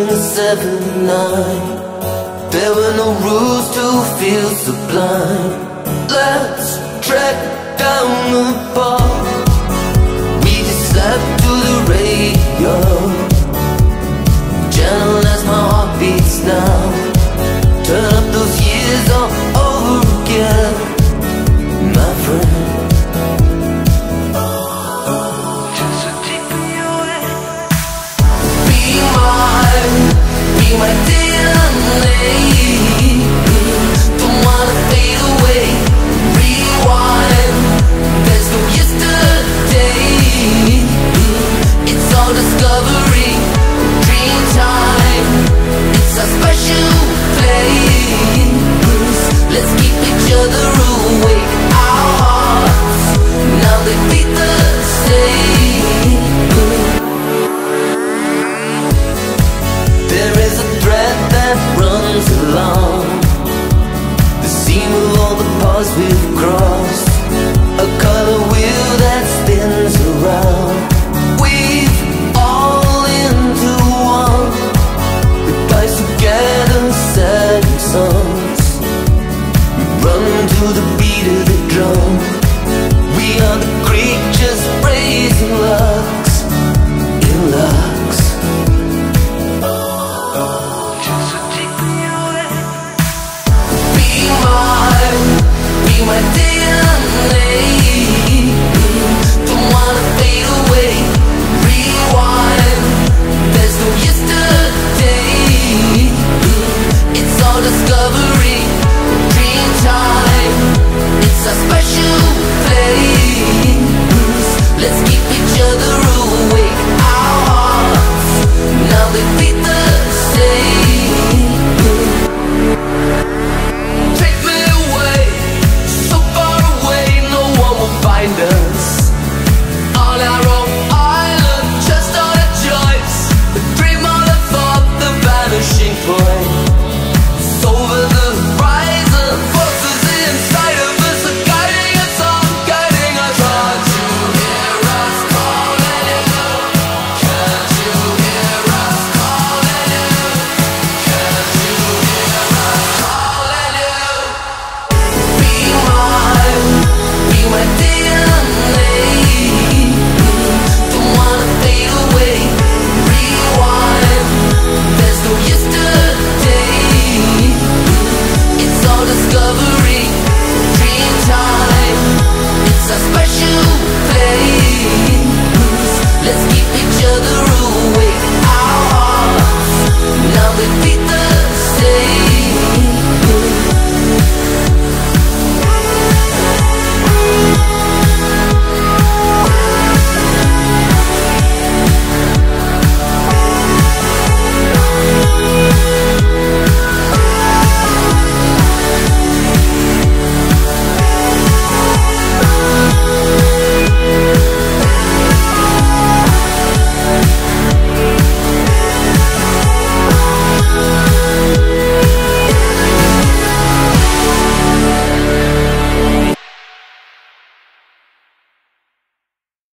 1979. There were no rules to feel sublime. Let's track down the bar. We just slept to the radio, gentle as my heart beats now. Turn up those years all over again, my friend. Be my DNA. Don't wanna fade away. Rewind. There's no yesterday. It's all discovery. Dream time. It's a special place. Let's keep each other awake. Our hearts, now they beat the same. There is a thread that runs along the seam of all the paths we've crossed.